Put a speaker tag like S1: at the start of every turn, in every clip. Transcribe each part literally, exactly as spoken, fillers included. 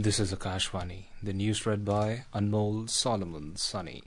S1: This is Akashvani, the news read by Anmol Solomon Sunny.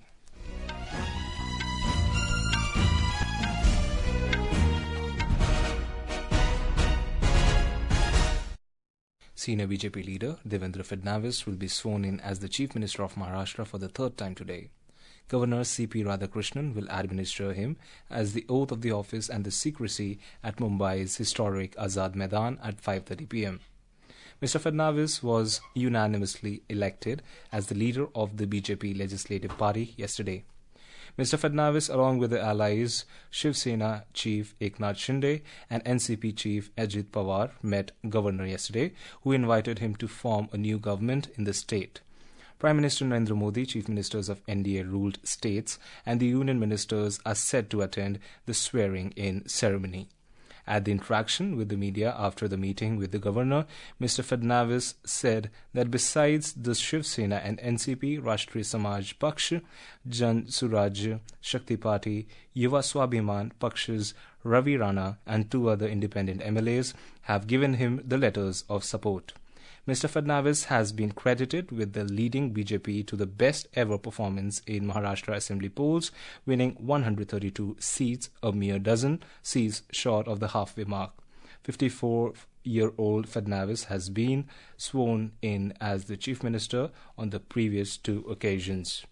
S1: Senior B J P leader Devendra Fadnavis will be sworn in as the Chief Minister of Maharashtra for the third time today. Governor C P Radhakrishnan will administer him as the oath of the office and the secrecy at Mumbai's historic Azad Maidan at five thirty p m Mister Fadnavis was unanimously elected as the leader of the B J P Legislative Party yesterday. Mister Fadnavis, along with the allies Shiv Sena Chief Eknath Shinde and N C P Chief Ajit Pawar, met Governor yesterday, who invited him to form a new government in the state. Prime Minister Narendra Modi, Chief Ministers of N D A-ruled states, and the Union Ministers are set to attend the swearing-in ceremony. At the interaction with the media after the meeting with the governor, Mister Fadnavis said that besides the Shiv Sena and N C P, Rashtriya Samaj Paksh, Jan Suraj Shakti Party, Yuva Swabhiman Paksh's Ravi Rana and two other independent M L As have given him the letters of support. Mister Fadnavis has been credited with the leading B J P to the best ever performance in Maharashtra Assembly polls, winning one hundred thirty-two seats, a mere dozen seats short of the halfway mark. fifty-four-year-old Fadnavis has been sworn in as the Chief Minister on the previous two occasions.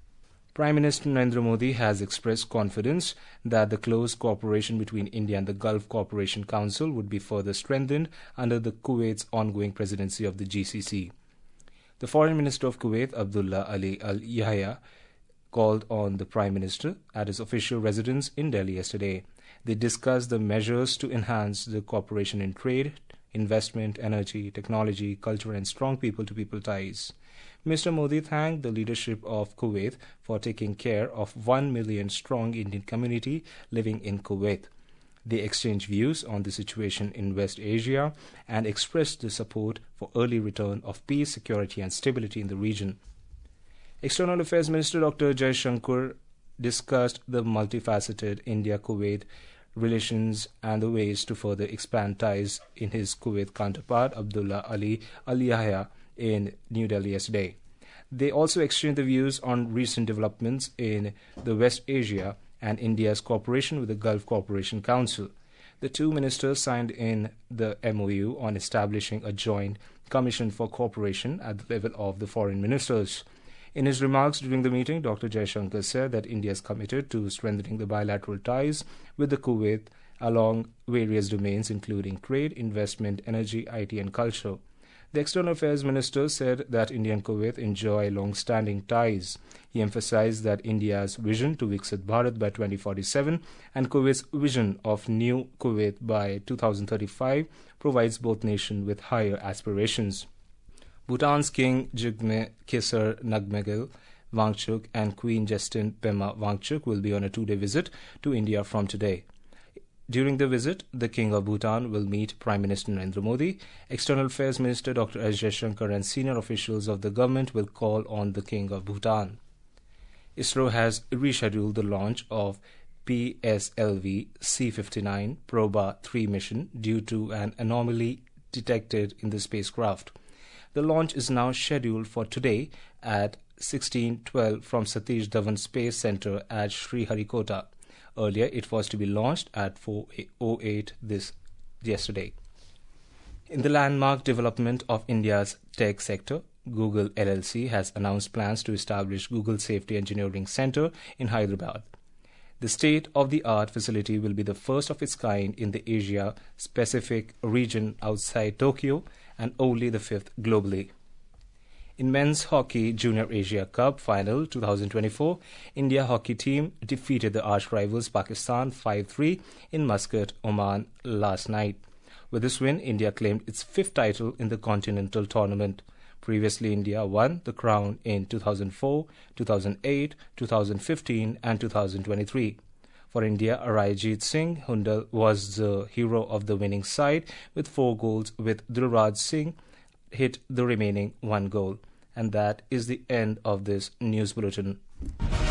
S1: Prime Minister Narendra Modi has expressed confidence that the close cooperation between India and the Gulf Cooperation Council would be further strengthened under the Kuwait's ongoing presidency of the G C C. The Foreign Minister of Kuwait, Abdullah Ali Al Yahya, called on the Prime Minister at his official residence in Delhi yesterday. They discussed the measures to enhance the cooperation in trade, investment, energy, technology, culture and strong people-to-people ties. Mister Modi thanked the leadership of Kuwait for taking care of one million strong Indian community living in Kuwait. They exchanged views on the situation in West Asia and expressed the support for early return of peace, security and stability in the region. External Affairs Minister Doctor Jaishankar discussed the multifaceted India-Kuwait relations and the ways to further expand ties in his Kuwait counterpart Abdullah Ali Al Yahya in New Delhi yesterday. They also exchanged the views on recent developments in the West Asia and India's cooperation with the Gulf Cooperation Council. The two ministers signed in the M O U on establishing a joint commission for cooperation at the level of the foreign ministers. In his remarks during the meeting, Doctor Jaishankar said that India is committed to strengthening the bilateral ties with the Kuwait along various domains including trade, investment, energy, I T and culture. The External Affairs Minister said that India and Kuwait enjoy long-standing ties. He emphasized that India's vision to Viksit Bharat by twenty forty-seven and Kuwait's vision of New Kuwait by two thousand thirty-five provides both nations with higher aspirations. Bhutan's King Jigme Khesar Nagmegel Wangchuk and Queen Justin Pema Wangchuk will be on a two-day visit to India from today. During the visit, the King of Bhutan will meet Prime Minister Narendra Modi. External Affairs Minister Doctor S. Jaishankar and senior officials of the government will call on the King of Bhutan. ISRO has rescheduled the launch of P S L V C fifty-nine Proba three mission due to an anomaly detected in the spacecraft. The launch is now scheduled for today at sixteen twelve from Satish Dhawan Space Center at Sriharikota. Earlier, it was to be launched at four oh eight this yesterday. In the landmark development of India's tech sector, Google L L C has announced plans to establish Google Safety Engineering Center in Hyderabad. The state-of-the-art facility will be the first of its kind in the Asia-Pacific region outside Tokyo and only the fifth globally. In men's hockey Junior Asia Cup Final twenty twenty-four, India hockey team defeated the arch-rivals Pakistan five three in Muscat, Oman last night. With this win, India claimed its fifth title in the continental tournament. Previously, India won the crown in two thousand four, two thousand eight, two thousand fifteen and two thousand twenty-three. For India, Arijit Singh Hundal was the hero of the winning side with four goals, with Dilraj Singh hit the remaining one goal. And that is the end of this news bulletin.